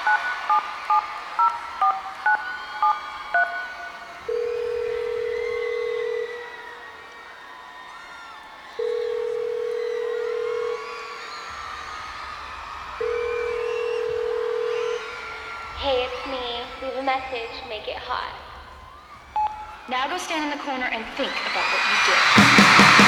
Hey, it's me. Leave a message, make it hot. Now go stand in the corner and think about what you did.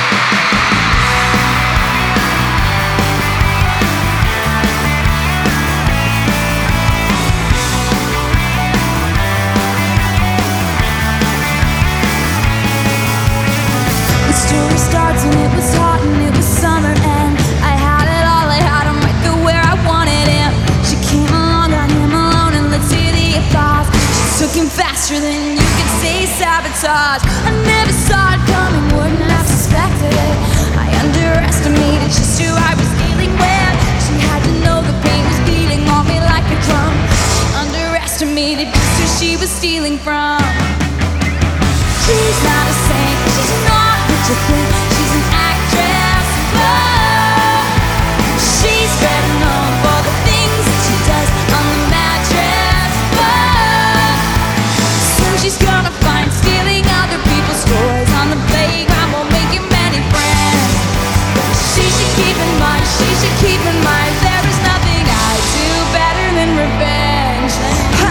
The story starts and it was hot and it was summer and I had it all, I had him right there where I wanted him. She came along, got him alone and let's hear the applause. She took him faster than you could say sabotage. I never saw it coming, wouldn't have suspected it. I underestimated just who I was dealing with. She had to know the pain was beating on me like a drum. She underestimated just who she was stealing from. She's not a saint, she's not what you think. She's an actress, but she's better known for the things that she does on the mattress. But soon she's gonna find stealing other people's toys on the playground won't make you many friends. She should keep in mind, she should keep in mind, there is nothing I do better than revenge. Ha!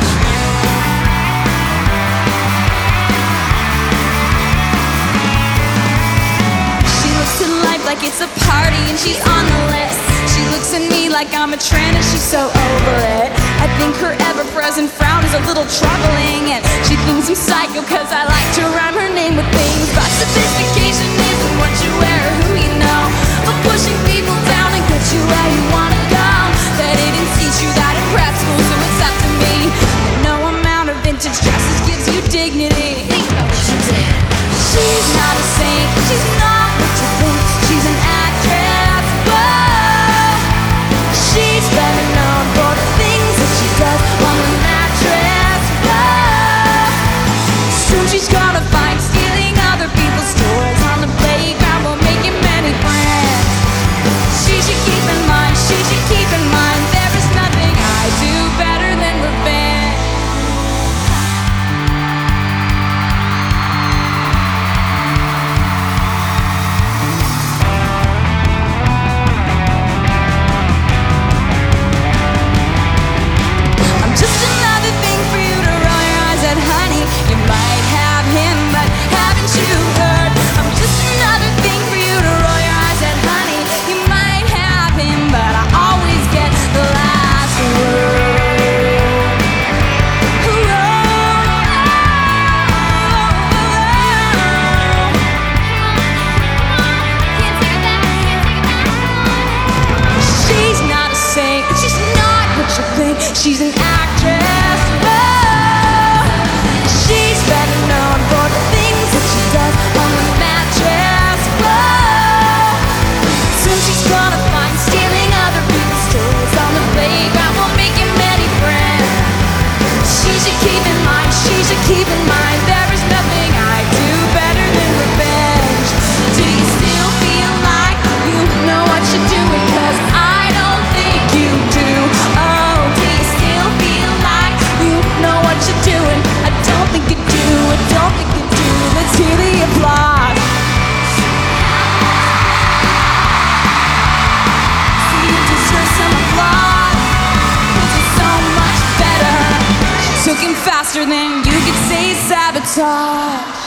Like it's a party and she's on the list. She looks at me like I'm a trend and she's so over it. I think her ever-present frown is a little troubling, and she thinks I'm psycho cause I like to rhyme her name with things. But sophistication isn't what you wear or who you know, but pushing people down and get you where you wanna go. They didn't teach you that in prep school, so it's up to me. And no amount of vintage dresses gives you dignity. Think about what you did. She's not a saint, she's not what you think. She's an actress, but she's better known for the things that she does on the mattress. But soon she's gonna find stealing other people's toys on the playground won't make you many friends. She should keep in mind, she should keep in mind, there is nothing I do better than revenge. You might have him, but haven't you heard? I'm just another thing for you to roll your eyes at, honey. You might have him, but I always get the last word. She's not a saint, she's not what you think. She's an actress, she's better known for the things that she does on the mattress. Whoa. Soon she's gonna find stealing other people's toys on the playground won't make you many friends. She should keep in mind, she should keep in mind, there is nothing I do better than revenge. Do you still feel like you know what you're doing? Cause I don't think you do. Oh, do you still feel like you know what you're doing? I don't think you do, I don't think you do. Let's hear the applause. See, you deserve some applause, 'cause you're so much better. She took him faster than you could say sabotage.